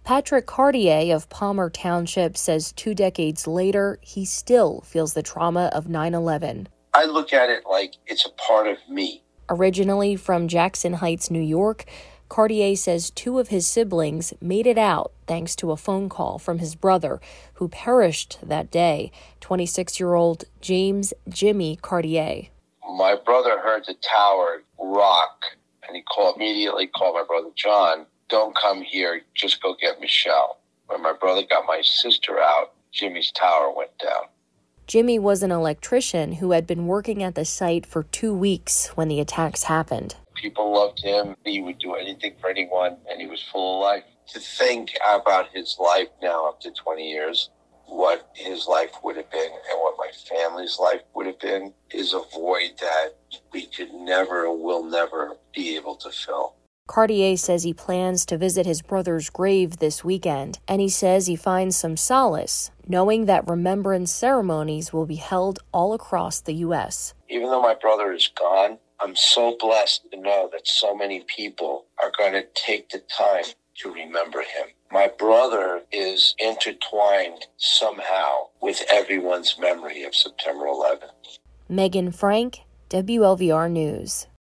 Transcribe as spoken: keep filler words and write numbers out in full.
Patrick Cartier of Palmer Township says two decades later, he still feels the trauma of nine eleven. I look at it like it's a part of me. Originally from Jackson Heights, New York, Cartier says two of his siblings made it out thanks to a phone call from his brother, who perished that day, twenty-six-year-old James Jimmy Cartier. My brother heard the tower rock, and he called immediately called my brother John. Don't come here, just go get Michelle. When my brother got my sister out, Jimmy's tower went down. Jimmy was an electrician who had been working at the site for two weeks when the attacks happened. People loved him. He would do anything for anyone, and he was full of life. To think about his life now up to twenty years, what his life would have been and what my family's life would have been, is a void that we could never, will never be able to fill. Cartier says he plans to visit his brother's grave this weekend, and he says he finds some solace knowing that remembrance ceremonies will be held all across the U S. Even though my brother is gone, I'm so blessed to know that so many people are going to take the time to remember him. My brother is intertwined somehow with everyone's memory of September eleventh. Megan Frank, W L V R News.